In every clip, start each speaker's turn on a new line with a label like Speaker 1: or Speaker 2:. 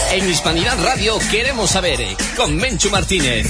Speaker 1: En Hispanidad Radio queremos saber, con Menchu Martínez.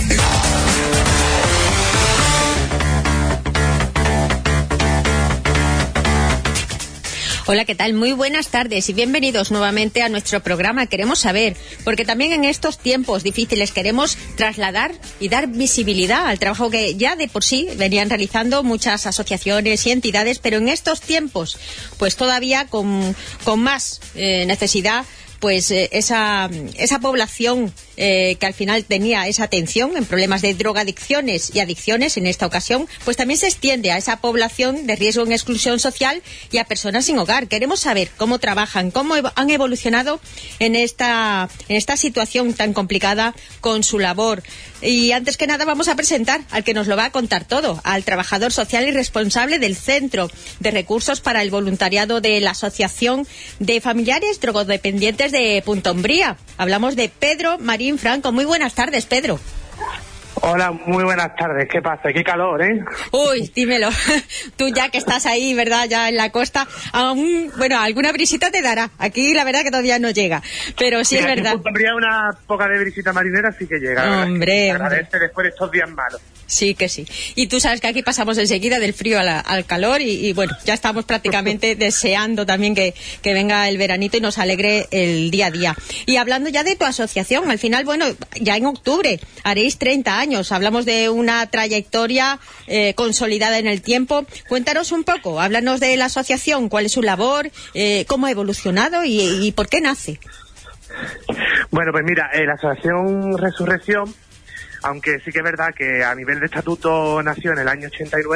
Speaker 2: Hola, ¿qué tal? Muy buenas tardes y bienvenidos nuevamente a nuestro programa Queremos Saber, porque también en estos tiempos difíciles queremos trasladar y dar visibilidad al trabajo que ya de por sí venían realizando muchas asociaciones y entidades, pero en estos tiempos, pues todavía con más necesidad, pues esa población que al final tenía esa atención en problemas de drogadicciones y adicciones, en esta ocasión, pues también se extiende a esa población de riesgo en exclusión social y a personas sin hogar. Queremos saber cómo trabajan, cómo han evolucionado en esta situación tan complicada con su labor. Y antes que nada vamos a presentar al que nos lo va a contar todo, al trabajador social y responsable del Centro de Recursos para el Voluntariado de la Asociación de Familiares Drogodependientes de Punta Umbría. Hablamos de Pedro Marín Franco. Muy buenas tardes, Pedro.
Speaker 3: Hola, muy buenas tardes. ¿Qué pasa? Qué calor, ¿eh?
Speaker 2: Uy, dímelo. Tú ya que estás ahí, ¿verdad? Ya en la costa, alguna brisita te dará. Aquí la verdad que todavía no llega, pero sí, mira, es verdad.
Speaker 3: Habría una poca de brisita marinera, sí que llega.
Speaker 2: Hombre.
Speaker 3: Agradece después de estos días malos.
Speaker 2: Sí que sí. Y tú sabes que aquí pasamos enseguida del frío al calor y bueno, ya estamos prácticamente deseando también que venga el veranito y nos alegre el día a día. Y hablando ya de tu asociación, al final, bueno, ya en octubre haréis 30 años. Hablamos de una trayectoria consolidada en el tiempo. Cuéntanos un poco, háblanos de la asociación, cuál es su labor, cómo ha evolucionado y por qué nace.
Speaker 3: Bueno, pues mira, la asociación Resurrección, aunque sí que es verdad que a nivel de estatuto nació en el año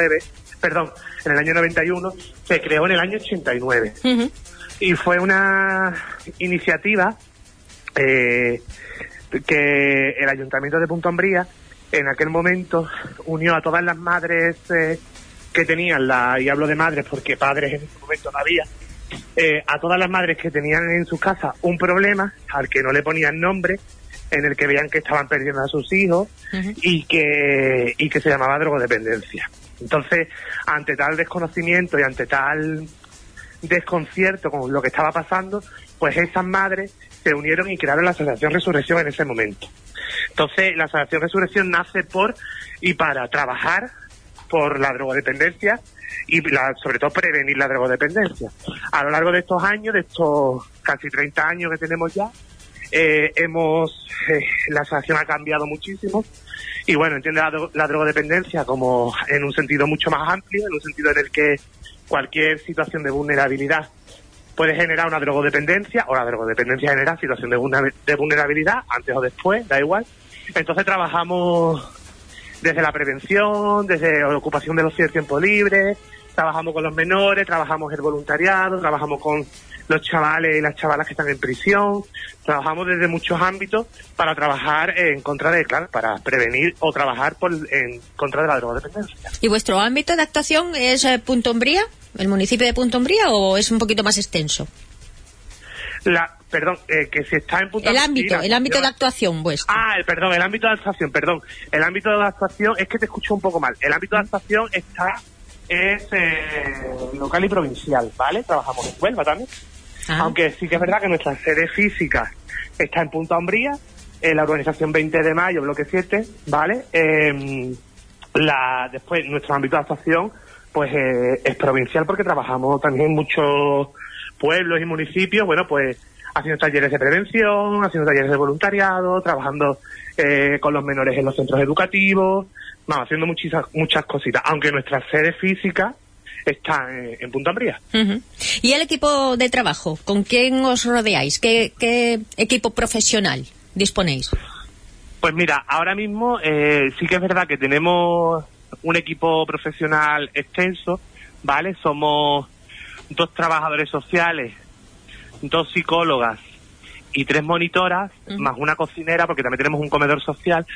Speaker 3: 91, se creó en el año 89. Uh-huh. Y fue una iniciativa que el Ayuntamiento de Punta Umbría en aquel momento unió a todas las madres que tenían, y hablo de madres porque padres en ese momento no había, a todas las madres que tenían en sus casas un problema al que no le ponían nombre, en el que veían que estaban perdiendo a sus hijos. Uh-huh. y que se llamaba drogodependencia. Entonces, ante tal desconocimiento y ante tal desconcierto con lo que estaba pasando, pues esas madres se unieron y crearon la Asociación Resurrección en ese momento. Entonces, la Asociación Resurrección nace por y para trabajar por la drogodependencia y sobre todo prevenir la drogodependencia. A lo largo de estos años, de estos casi 30 años que tenemos ya, la asociación ha cambiado muchísimo y bueno, entiende la drogodependencia como en un sentido mucho más amplio, en un sentido en el que cualquier situación de vulnerabilidad puede generar una drogodependencia, o la drogodependencia genera situación de vulnerabilidad, antes o después, da igual. Entonces trabajamos desde la prevención, desde la ocupación de los tiempos libres, trabajamos con los menores, trabajamos el voluntariado, trabajamos con los chavales y las chavalas que están en prisión. Trabajamos desde muchos ámbitos para trabajar en contra para prevenir o trabajar en contra de la drogodependencia.
Speaker 2: ¿Y vuestro ámbito de actuación es Punta Umbría, el municipio de Punta Umbría, o es un poquito más extenso?
Speaker 3: Que si está en Punta Umbría...
Speaker 2: El ámbito de actuación vuestro.
Speaker 3: El ámbito de actuación, perdón. El ámbito de actuación, es que te escucho un poco mal. El ámbito de actuación es local y provincial, ¿vale? Trabajamos en Huelva también. Aunque sí que es verdad que nuestra sede física está en Punta Umbría, en la urbanización 20 de Mayo, bloque 7, ¿vale? Después, nuestro ámbito de actuación, pues es provincial, porque trabajamos también en muchos pueblos y municipios, bueno, pues haciendo talleres de prevención, haciendo talleres de voluntariado, trabajando con los menores en los centros educativos, haciendo muchas cositas, aunque nuestra sede física está en Punta Umbría.
Speaker 2: Uh-huh. ¿Y el equipo de trabajo? ¿Con quién os rodeáis? ¿Qué equipo profesional disponéis?
Speaker 3: Pues mira, ahora mismo sí que es verdad que tenemos un equipo profesional extenso, ¿vale? Somos 2 trabajadores sociales, 2 psicólogas y 3 monitoras, uh-huh, más una cocinera, porque también tenemos un comedor social.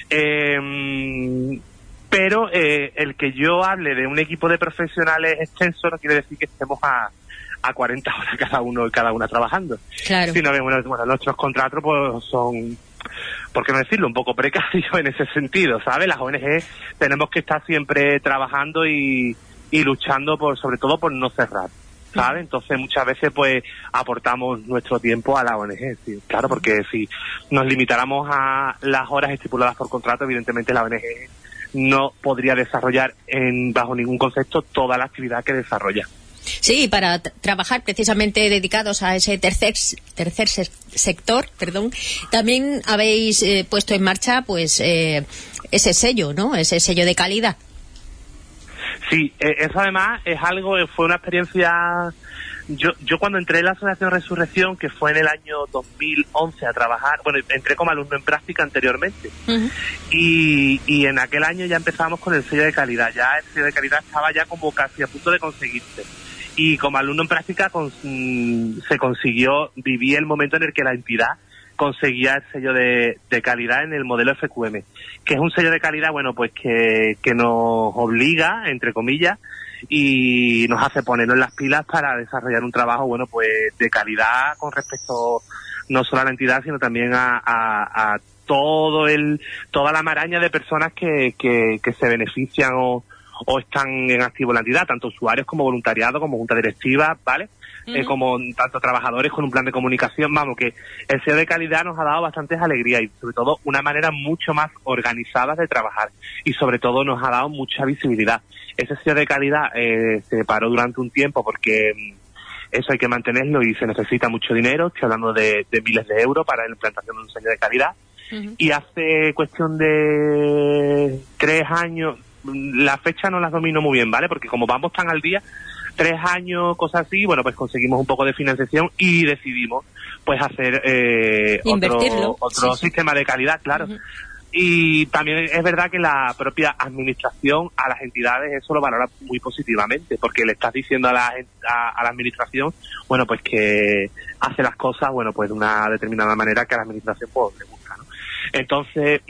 Speaker 3: Pero el que yo hable de un equipo de profesionales extenso no quiere decir que estemos a 40 horas cada uno y cada una trabajando.
Speaker 2: Claro.
Speaker 3: Sino que, bueno, nuestros contratos pues son, por qué no decirlo, un poco precarios en ese sentido, ¿sabes? Las ONG tenemos que estar siempre trabajando y luchando sobre todo por no cerrar. ¿sabes? Entonces muchas veces pues aportamos nuestro tiempo a la ONG, sí, claro, porque si nos limitáramos a las horas estipuladas por contrato, evidentemente la ONG no podría desarrollar bajo ningún concepto toda la actividad que desarrolla.
Speaker 2: Sí, para trabajar precisamente dedicados a ese tercer sector, también habéis puesto en marcha pues ese sello, ¿no? Ese sello de calidad.
Speaker 3: Sí, eso además es algo, fue una experiencia. Yo cuando entré en la Asociación Resurrección, que fue en el año 2011 a trabajar, bueno, entré como alumno en práctica anteriormente, y en aquel año ya empezamos con el sello de calidad. Ya el sello de calidad estaba ya como casi a punto de conseguirse. Y como alumno en práctica se consiguió, viví el momento en el que la entidad conseguía el sello de calidad en el modelo FQM, que es un sello de calidad, bueno, pues que nos obliga, entre comillas, y nos hace ponernos en las pilas para desarrollar un trabajo, bueno, pues de calidad con respecto no solo a la entidad, sino también a toda la maraña de personas que se benefician o están en activo en la entidad, tanto usuarios como voluntariado, como junta directiva, ¿vale? Como tanto trabajadores con un plan de comunicación. Vamos, que el sello de calidad nos ha dado bastantes alegrías y sobre todo una manera mucho más organizada de trabajar, y sobre todo nos ha dado mucha visibilidad. Ese sello de calidad se paró durante un tiempo porque eso hay que mantenerlo y se necesita mucho dinero. Estoy hablando de miles de euros para la implantación de un sello de calidad. Y hace cuestión de 3 años, la fecha no las domino muy bien, ¿vale? Porque como vamos tan al día, 3 años, cosas así, bueno, pues conseguimos un poco de financiación y decidimos pues hacer otro sistema de calidad, claro. Y también es verdad que la propia administración a las entidades eso lo valora muy positivamente, porque le estás diciendo a la administración, bueno, pues que hace las cosas, bueno, pues de una determinada manera que a la administración pues le gusta, ¿no? Entonces,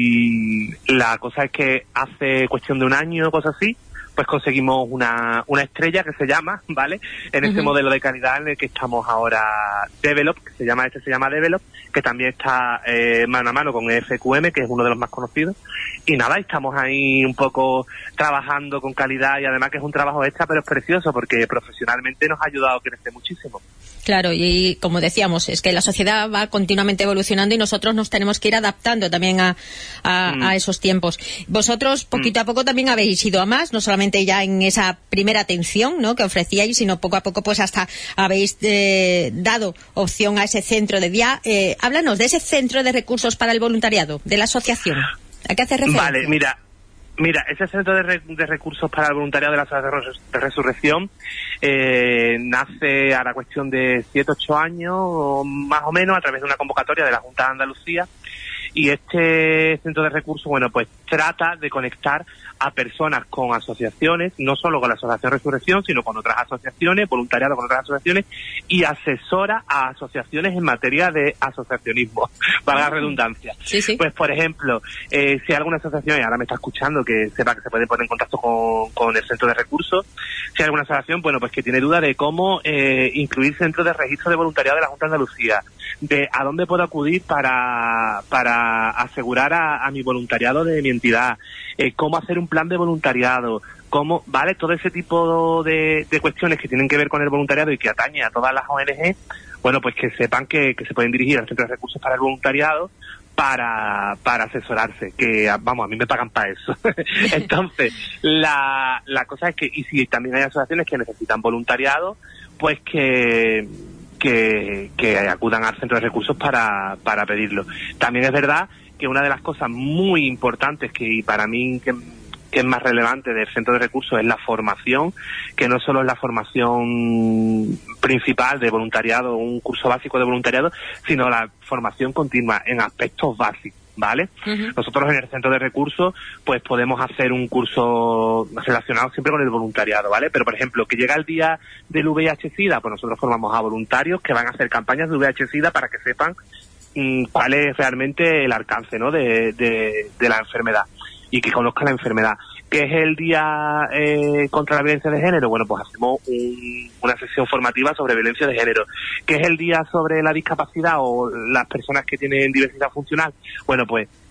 Speaker 3: la cosa es que hace cuestión de un año, cosas así, pues conseguimos una estrella que se llama, ¿vale? En este modelo de calidad en el que estamos ahora, Develop, que se llama Develop, que también está mano a mano con FQM, que es uno de los más conocidos. Y nada, estamos ahí un poco trabajando con calidad, y además que es un trabajo extra, pero es precioso porque profesionalmente nos ha ayudado a crecer muchísimo.
Speaker 2: Claro, y como decíamos, es que la sociedad va continuamente evolucionando y nosotros nos tenemos que ir adaptando también a esos tiempos. Vosotros, poquito a poco, también habéis ido a más, no solamente ya en esa primera atención, ¿no?, que ofrecíais, sino poco a poco pues hasta habéis dado opción a ese centro de día. Háblanos de ese centro de recursos para el voluntariado, de la asociación. ¿A qué hace referencia?
Speaker 3: Vale, Mira, ese centro de recursos para el voluntariado de la Asociación de Resurrección nace a la cuestión de 7-8 años, más o menos, a través de una convocatoria de la Junta de Andalucía. Y este centro de recursos, bueno, pues trata de conectar a personas con asociaciones, no solo con la Asociación Resurrección, sino con otras asociaciones, voluntariado con otras asociaciones, y asesora a asociaciones en materia de asociacionismo, valga la redundancia.
Speaker 2: Sí, sí.
Speaker 3: Pues, por ejemplo, si hay alguna asociación, y ahora me está escuchando, que sepa que se puede poner en contacto con el centro de recursos, si hay alguna asociación, bueno, pues que tiene duda de cómo incluir centros de registro de voluntariado de la Junta de Andalucía, de a dónde puedo acudir para asegurar a mi voluntariado de mi entidad, cómo hacer un plan de voluntariado, cómo, vale, todo ese tipo de cuestiones que tienen que ver con el voluntariado y que atañe a todas las ONG, bueno, pues que sepan que se pueden dirigir al Centro de Recursos para el Voluntariado para asesorarse, que vamos, a mí me pagan para eso. Entonces, la cosa es que, y si también hay asociaciones que necesitan voluntariado, pues que acudan al Centro de Recursos para pedirlo. También es verdad que una de las cosas muy importantes que para mí que es más relevante del Centro de Recursos es la formación, que no solo es la formación principal de voluntariado, un curso básico de voluntariado, sino la formación continua en aspectos básicos, ¿vale? Nosotros en el Centro de Recursos pues podemos hacer un curso relacionado siempre con el voluntariado, ¿vale? Pero, por ejemplo, que llega el día del VIH-Sida, pues nosotros formamos a voluntarios que van a hacer campañas de VIH-Sida para que sepan cuál es realmente el alcance, ¿no?, de la enfermedad, y que conozcan la enfermedad. ¿Qué es el día contra la violencia de género? Bueno, pues hacemos una sesión formativa sobre violencia de género. ¿Qué es el día sobre la discapacidad o las personas que tienen diversidad funcional? Bueno, pues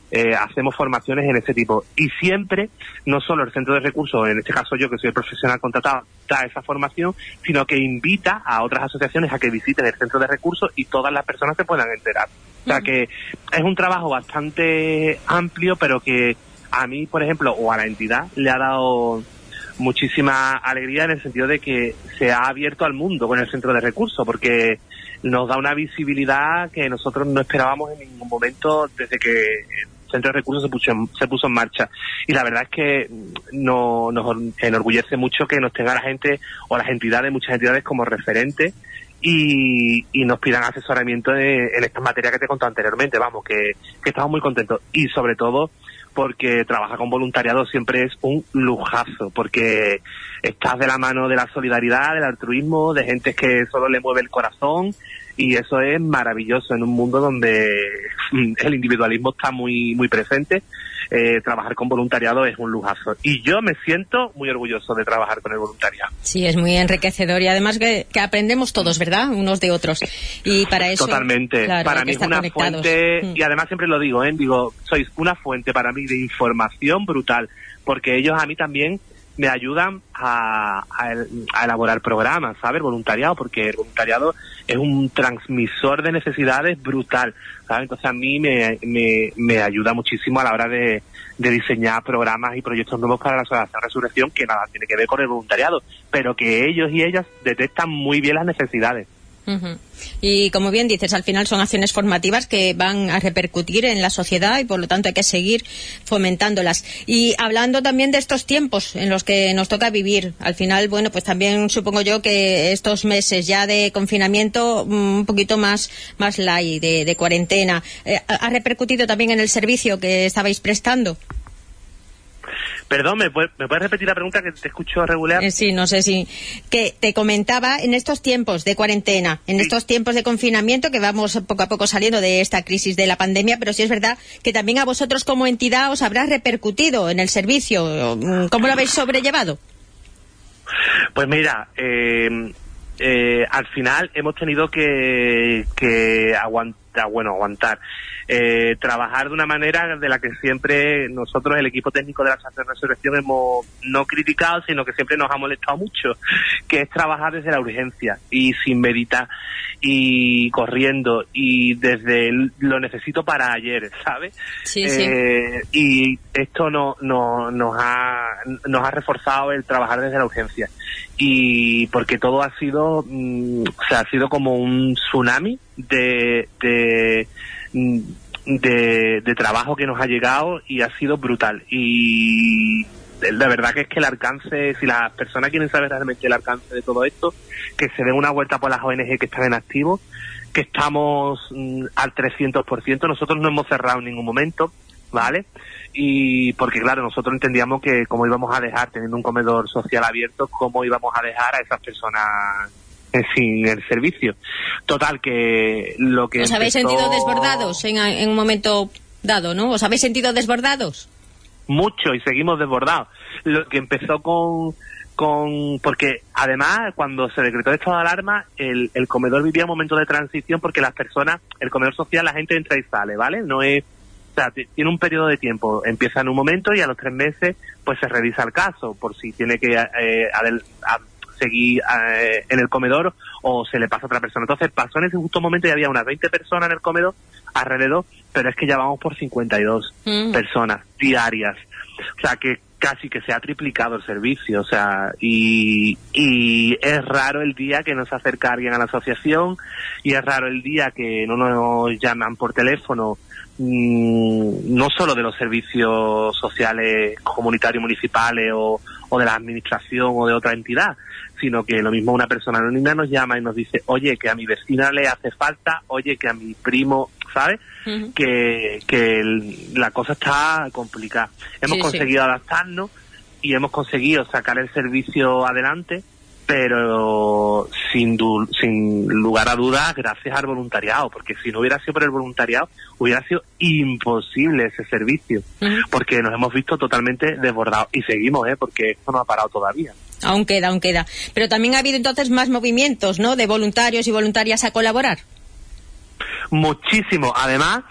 Speaker 3: hacemos formaciones en este tipo. Y siempre, no solo el centro de recursos, en este caso yo que soy el profesional contratado, da esa formación, sino que invita a otras asociaciones a que visiten el centro de recursos y todas las personas se puedan enterar. O sea que es un trabajo bastante amplio, pero que a mí, por ejemplo, o a la entidad, le ha dado muchísima alegría en el sentido de que se ha abierto al mundo con el centro de recursos, porque nos da una visibilidad que nosotros no esperábamos en ningún momento desde que el centro de recursos se puso en marcha. Y la verdad es que nos enorgullece mucho que nos tenga la gente o las entidades, muchas entidades como referentes y nos pidan asesoramiento en estas materias que te he contado anteriormente. Vamos, que estamos muy contentos. Y sobre todo porque trabajar con voluntariado siempre es un lujazo, porque estás de la mano de la solidaridad, del altruismo, de gente que solo le mueve el corazón, y eso es maravilloso en un mundo donde el individualismo está muy muy presente. Trabajar con voluntariado es un lujazo, y yo me siento muy orgulloso de trabajar con el voluntariado.
Speaker 2: Sí, es muy enriquecedor, y además que aprendemos todos, ¿verdad?, unos de otros, y para eso
Speaker 3: totalmente,
Speaker 2: claro,
Speaker 3: para mí es una fuente, y además siempre lo digo, sois una fuente para mí de información brutal, porque ellos a mí también me ayudan a elaborar programas, ¿sabes? Voluntariado, porque el voluntariado es un transmisor de necesidades brutal, ¿sabes? Entonces a mí me ayuda muchísimo a la hora de diseñar programas y proyectos nuevos para la Asociación Resurrección, que nada tiene que ver con el voluntariado, pero que ellos y ellas detectan muy bien las necesidades.
Speaker 2: Y como bien dices, al final son acciones formativas que van a repercutir en la sociedad, y por lo tanto hay que seguir fomentándolas. Y hablando también de estos tiempos en los que nos toca vivir, al final, bueno, pues también supongo yo que estos meses ya de confinamiento, un poquito más light, de cuarentena, ¿ha repercutido también en el servicio que estabais prestando?
Speaker 3: Perdón, ¿me puedes repetir la pregunta, que te escucho regular?
Speaker 2: Sí, no sé si... Que te comentaba, en estos tiempos de cuarentena, en estos tiempos de confinamiento, que vamos poco a poco saliendo de esta crisis de la pandemia, pero sí es verdad que también a vosotros como entidad os habrá repercutido en el servicio. ¿Cómo lo habéis sobrellevado?
Speaker 3: Pues mira, al final hemos tenido que aguantar. Trabajar de una manera de la que siempre nosotros, el equipo técnico de la Asociación Resurrección, hemos no criticado, sino que siempre nos ha molestado mucho, que es trabajar desde la urgencia y sin meditar y corriendo y desde lo necesito para ayer, ¿sabes?
Speaker 2: Sí.
Speaker 3: Y esto nos ha reforzado el trabajar desde la urgencia, y porque todo ha sido ha sido como un tsunami de trabajo que nos ha llegado, y ha sido brutal. Y la verdad que es que el alcance, si las personas quieren saber realmente el alcance de todo esto, que se den una vuelta por las ONG que están en activo, que estamos al 300%. Nosotros no hemos cerrado en ningún momento, ¿vale? Y porque claro, nosotros entendíamos que como íbamos a dejar, teniendo un comedor social abierto, cómo íbamos a dejar a esas personas sin el servicio. Total, que lo que
Speaker 2: ¿Os habéis sentido desbordados en un momento dado, no? ¿Os habéis sentido desbordados?
Speaker 3: Mucho, y seguimos desbordados. Lo que empezó porque además cuando se decretó el estado de alarma, el comedor vivía un momento de transición, porque las personas, el comedor social, la gente entra y sale, ¿vale? No es, o sea, tiene un periodo de tiempo, empieza en un momento y a los 3 meses pues se revisa el caso por si tiene que seguir en el comedor o se le pasa a otra persona. Entonces pasó en ese justo momento y había unas 20 personas en el comedor alrededor, pero es que ya vamos por 52 personas diarias. O sea que casi que se ha triplicado el servicio, o sea, y es raro el día que nos acerca alguien a la asociación, y es raro el día que no nos llaman por teléfono, no solo de los servicios sociales comunitarios municipales o de la administración o de otra entidad, sino que lo mismo una persona anónima nos llama y nos dice, oye, que a mi vecina le hace falta, oye, que a mi primo, ¿sabes? Que la cosa está complicada. Hemos conseguido adaptarnos y hemos conseguido sacar el servicio adelante, pero sin lugar a dudas gracias al voluntariado, porque si no hubiera sido por el voluntariado hubiera sido imposible ese servicio, porque nos hemos visto totalmente desbordados, y seguimos, porque esto no ha parado todavía.
Speaker 2: Aún queda. Pero también ha habido entonces más movimientos, ¿no?, de voluntarios y voluntarias a colaborar.
Speaker 3: Muchísimo. Además,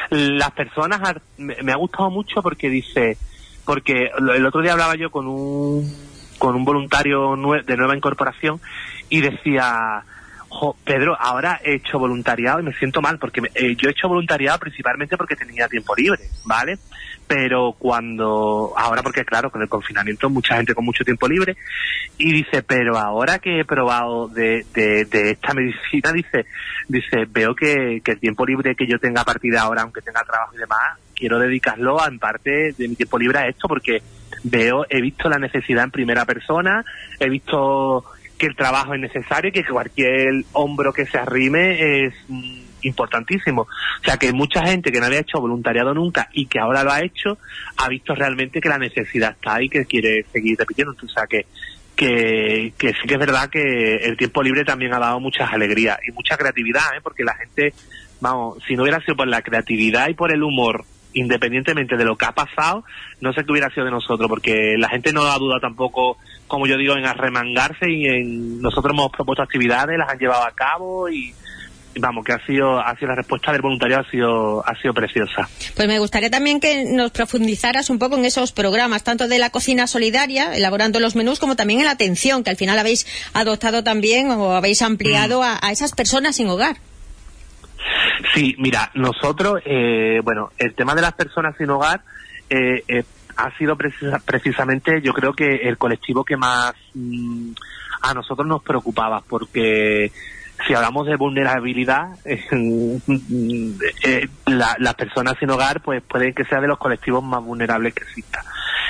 Speaker 3: las personas, me ha gustado mucho porque el otro día hablaba yo con un voluntario de nueva incorporación y decía, Pedro, ahora he hecho voluntariado y me siento mal porque yo he hecho voluntariado principalmente porque tenía tiempo libre, ¿vale? Pero ahora porque claro, con el confinamiento mucha gente con mucho tiempo libre, y dice, pero ahora que he probado de esta medicina, dice, veo que el tiempo libre que yo tenga a partir de ahora, aunque tenga trabajo y demás, quiero dedicarlo en parte de mi tiempo libre a esto, porque he visto la necesidad en primera persona, he visto que el trabajo es necesario y que cualquier hombro que se arrime es importantísimo. O sea, que mucha gente que no había hecho voluntariado nunca y que ahora lo ha hecho, ha visto realmente que la necesidad está ahí y que quiere seguir repitiendo. O sea, que sí que es verdad que el tiempo libre también ha dado muchas alegrías y mucha creatividad, porque la gente, vamos, si no hubiera sido por la creatividad y por el humor, independientemente de lo que ha pasado, no sé qué hubiera sido de nosotros, porque la gente no ha dudado tampoco, como yo digo, en arremangarse, y nosotros hemos propuesto actividades, las han llevado a cabo y vamos, que ha sido la respuesta del voluntariado ha sido preciosa.
Speaker 2: Pues me gustaría también que nos profundizaras un poco en esos programas, tanto de la cocina solidaria, elaborando los menús, como también en la atención, que al final habéis adoptado también o habéis ampliado a esas personas sin hogar.
Speaker 3: Sí, mira, nosotros, el tema de las personas sin hogar ha sido precisamente, yo creo que el colectivo que más a nosotros nos preocupaba, porque si hablamos de vulnerabilidad, las personas sin hogar pues pueden que sea de los colectivos más vulnerables que exista.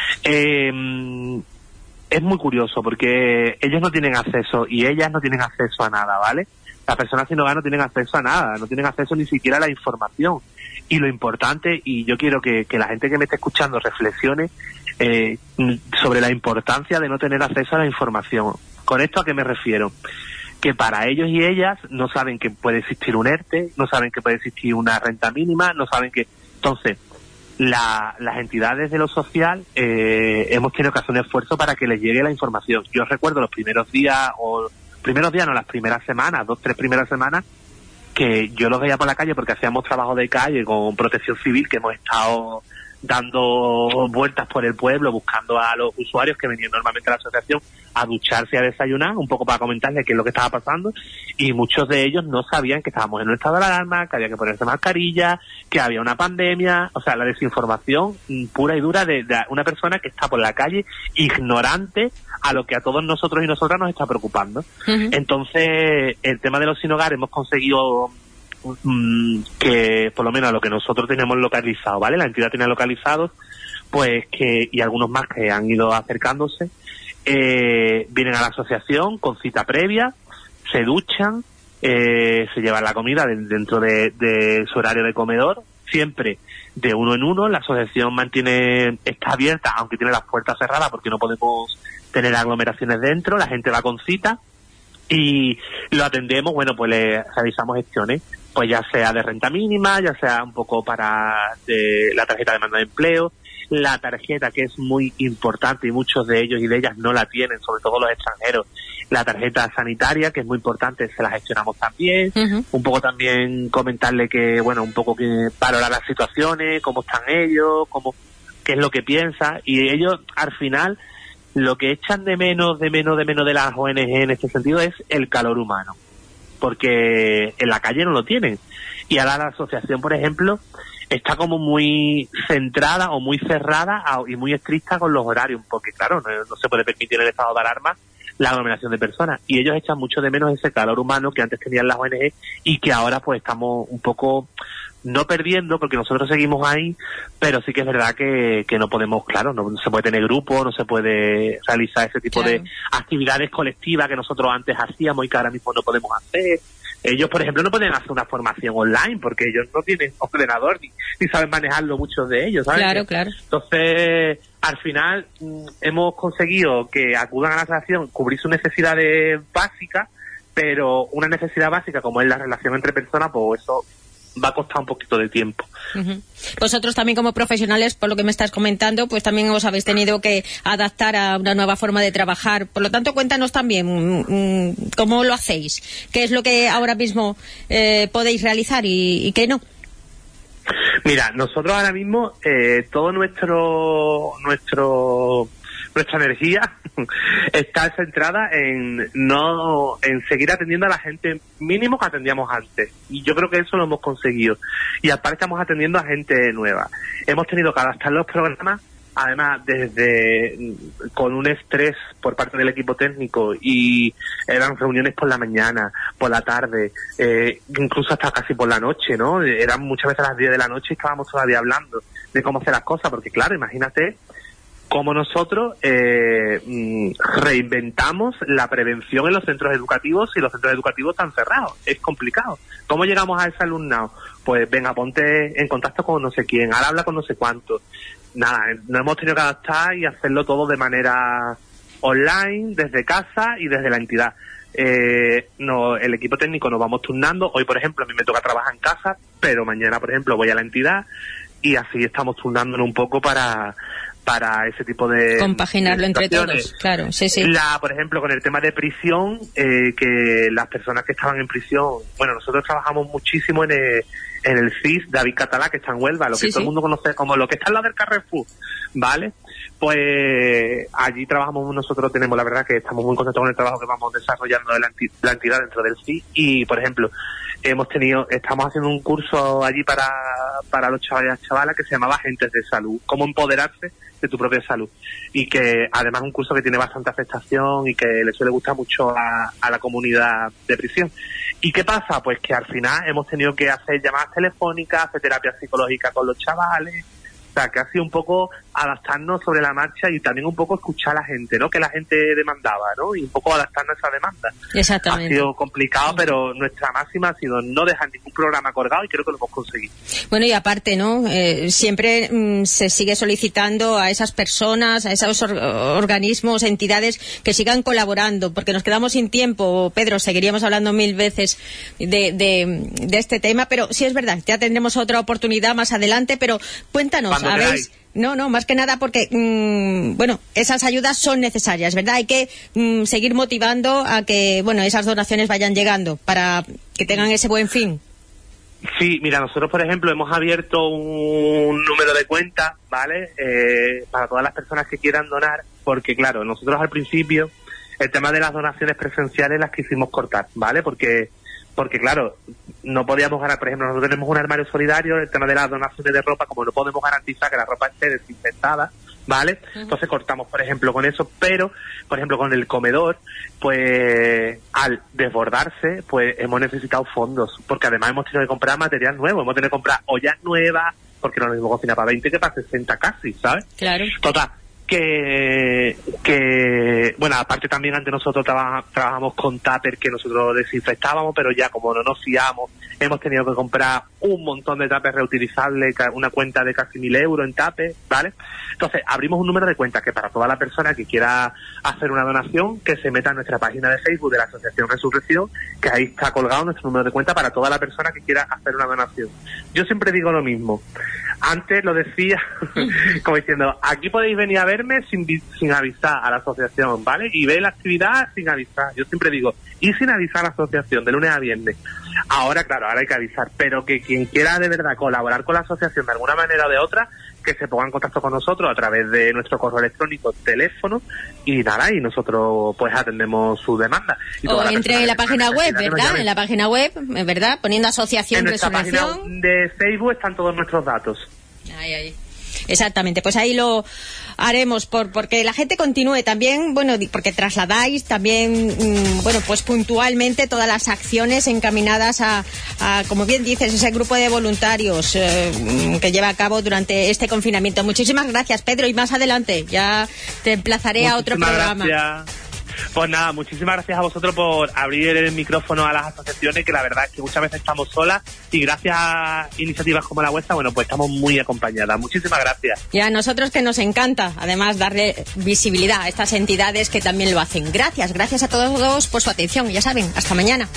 Speaker 3: Es muy curioso porque ellos no tienen acceso y ellas no tienen acceso a nada, ¿vale? Las personas sin hogar no tienen acceso a nada, no tienen acceso ni siquiera a la información. Y lo importante, y yo quiero que la gente que me esté escuchando reflexione sobre la importancia de no tener acceso a la información. ¿Con esto a qué me refiero? Que para ellos y ellas no saben que puede existir un ERTE, no saben que puede existir una renta mínima, no saben que... Entonces, las entidades de lo social hemos tenido que hacer un esfuerzo para que les llegue la información. Yo recuerdo las primeras semanas, 2-3 primeras semanas, que yo los veía por la calle porque hacíamos trabajo de calle con Protección Civil, que hemos estado dando vueltas por el pueblo buscando a los usuarios que venían normalmente a la asociación a ducharse y a desayunar, un poco para comentarles qué es lo que estaba pasando, y muchos de ellos no sabían que estábamos en un estado de alarma, que había que ponerse mascarilla, que había una pandemia. O sea, la desinformación pura y dura de una persona que está por la calle ignorante a lo que a todos nosotros y nosotras nos está preocupando. Uh-huh. Entonces, el tema de los sin hogar hemos conseguido que, por lo menos a lo que nosotros tenemos localizado, ¿vale? La entidad tiene localizados, pues y algunos más que han ido acercándose, vienen a la asociación con cita previa, se duchan, se llevan la comida dentro de su horario de comedor, siempre de uno en uno. La asociación está abierta, aunque tiene las puertas cerradas porque no podemos tener aglomeraciones dentro. La gente va con cita y lo atendemos. Bueno, pues le realizamos gestiones, pues ya sea de renta mínima, ya sea un poco para la tarjeta de demanda de empleo, la tarjeta, que es muy importante y muchos de ellos y de ellas no la tienen, sobre todo los extranjeros, la tarjeta sanitaria, que es muy importante, se la gestionamos también. Uh-huh. Un poco también comentarle que, bueno, un poco que valorar las situaciones, cómo están ellos, qué es lo que piensan, y ellos al final lo que echan de menos de las ONG en este sentido es el calor humano, porque en la calle no lo tienen. Y ahora la asociación, por ejemplo, está como muy centrada o muy cerrada y muy estricta con los horarios, porque claro, no se puede permitir en el estado de alarma la aglomeración de personas, y ellos echan mucho de menos ese calor humano que antes tenían las ONG y que ahora pues estamos un poco no perdiendo, porque nosotros seguimos ahí, pero sí que es verdad que no podemos, claro, no se puede tener grupo, no se puede realizar ese tipo de actividades colectivas que nosotros antes hacíamos y que ahora mismo no podemos hacer. Ellos, por ejemplo, no pueden hacer una formación online porque ellos no tienen ordenador ni saben manejarlo, muchos de ellos, ¿sabes?
Speaker 2: Claro, claro.
Speaker 3: Entonces, al final, hemos conseguido que acudan a la asociación, cubrir sus necesidades básicas, pero una necesidad básica como es la relación entre personas, pues eso va a costar un poquito de tiempo.
Speaker 2: Uh-huh. Vosotros también como profesionales, por lo que me estás comentando, pues también os habéis tenido que adaptar a una nueva forma de trabajar. Por lo tanto, cuéntanos también cómo lo hacéis, qué es lo que ahora mismo podéis realizar y qué no.
Speaker 3: Mira, nosotros ahora mismo todo nuestra energía está centrada en seguir atendiendo a la gente mínimo que atendíamos antes, y yo creo que eso lo hemos conseguido, y aparte estamos atendiendo a gente nueva. Hemos tenido que adaptar los programas, además con un estrés por parte del equipo técnico, y eran reuniones por la mañana, por la tarde, incluso hasta casi por la noche, ¿no? Eran muchas veces a las 10 de la noche y estábamos todavía hablando de cómo hacer las cosas, porque claro, imagínate cómo nosotros reinventamos la prevención en los centros educativos si los centros educativos están cerrados. Es complicado. ¿Cómo llegamos a ese alumnado? Pues venga, ponte en contacto con no sé quién, ahora habla con no sé cuánto. Nada, nos hemos tenido que adaptar y hacerlo todo de manera online, desde casa y desde la entidad. El equipo técnico nos vamos turnando. Hoy, por ejemplo, a mí me toca trabajar en casa, pero mañana, por ejemplo, voy a la entidad, y así estamos turnándonos un poco para ese tipo de
Speaker 2: compaginarlo entre todos, claro, sí.
Speaker 3: Por ejemplo, con el tema de prisión, que las personas que estaban en prisión, bueno, nosotros trabajamos muchísimo en el CIS David Catalá, que está en Huelva, lo que todo el mundo conoce como lo que está al lado del Carrefour, ¿vale? Pues allí trabajamos, nosotros tenemos, la verdad que estamos muy contentos con el trabajo que vamos desarrollando de la entidad dentro del CIS, y por ejemplo, estamos haciendo un curso allí para los chavales y chavalas que se llamaba Agentes de Salud, cómo empoderarse de tu propia salud, y que además es un curso que tiene bastante aceptación y que le suele gustar mucho a la comunidad de prisión. ¿Y qué pasa? Pues que al final hemos tenido que hacer llamadas telefónicas, hacer terapia psicológica con los chavales. O sea, que ha sido un poco adaptarnos sobre la marcha y también un poco escuchar a la gente, ¿no? Que la gente demandaba, ¿no? Y un poco adaptarnos a esa demanda.
Speaker 2: Exactamente.
Speaker 3: Ha sido complicado, pero nuestra máxima ha sido no dejar ningún programa colgado, y creo que lo hemos conseguido.
Speaker 2: Bueno, y aparte, ¿no? Siempre se sigue solicitando a esas personas, a esos organismos, entidades que sigan colaborando, porque nos quedamos sin tiempo. Pedro, seguiríamos hablando 1000 veces de este tema, pero sí es verdad, ya tendremos otra oportunidad más adelante, pero cuéntanos, ¿habéis...? No, más que nada porque, esas ayudas son necesarias, ¿verdad? Hay que seguir motivando a que, esas donaciones vayan llegando para que tengan ese buen fin.
Speaker 3: Sí, mira, nosotros, por ejemplo, hemos abierto un número de cuenta, ¿vale? Para todas las personas que quieran donar, porque, claro, nosotros al principio, el tema de las donaciones presenciales las quisimos cortar, ¿vale? Porque claro, no podíamos ganar, por ejemplo, nosotros tenemos un armario solidario, el tema de las donaciones de ropa, como no podemos garantizar que la ropa esté desinfectada, ¿vale? Entonces cortamos, por ejemplo, con eso, pero, por ejemplo, con el comedor, pues, al desbordarse, pues, hemos necesitado fondos, porque además hemos tenido que comprar material nuevo, hemos tenido que comprar ollas nuevas, porque no es lo mismo cocina para 20 que para 60 casi, ¿sabes? Claro. Total, aparte también antes nosotros trabajamos con tupper que nosotros desinfectábamos, pero ya como no nos fiamos, hemos tenido que comprar un montón de tuppers reutilizables, una cuenta de casi 1.000 euros en tupper, ¿vale? Entonces abrimos un número de cuentas que para toda la persona que quiera hacer una donación, que se meta en nuestra página de Facebook de la Asociación Resurrección, que ahí está colgado nuestro número de cuenta para toda la persona que quiera hacer una donación. Yo siempre digo lo mismo. Antes lo decía como diciendo, aquí podéis venir a verme sin avisar a la asociación, ¿vale? Y ver la actividad sin avisar. Yo siempre digo, y sin avisar a la asociación, de lunes a viernes. Ahora, claro, ahora hay que avisar, pero que quien quiera de verdad colaborar con la asociación de alguna manera o de otra, que se ponga en contacto con nosotros a través de nuestro correo electrónico, teléfono, y nada, y nosotros pues atendemos su demanda.
Speaker 2: O entre en la página web, ¿verdad? En la página web, ¿verdad? Poniendo Asociación Resurrección.
Speaker 3: En nuestra página de Facebook están todos nuestros datos.
Speaker 2: Ahí. Exactamente, pues ahí lo haremos porque la gente continúe también, porque trasladáis también, pues puntualmente todas las acciones encaminadas a como bien dices, ese grupo de voluntarios que lleva a cabo durante este confinamiento. Muchísimas gracias, Pedro, y más adelante ya te emplazaré a otro programa.
Speaker 3: Gracias. Pues nada, muchísimas gracias a vosotros por abrir el micrófono a las asociaciones, que la verdad es que muchas veces estamos solas, y gracias a iniciativas como la vuestra, pues estamos muy acompañadas. Muchísimas gracias.
Speaker 2: Y a nosotros, que nos encanta, además, darle visibilidad a estas entidades que también lo hacen. Gracias a todos por su atención. Ya saben, hasta mañana.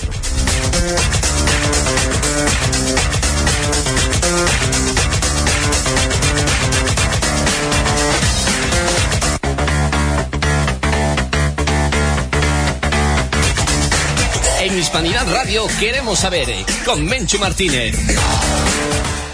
Speaker 1: En Hispanidad Radio queremos saber, con Menchu Martínez.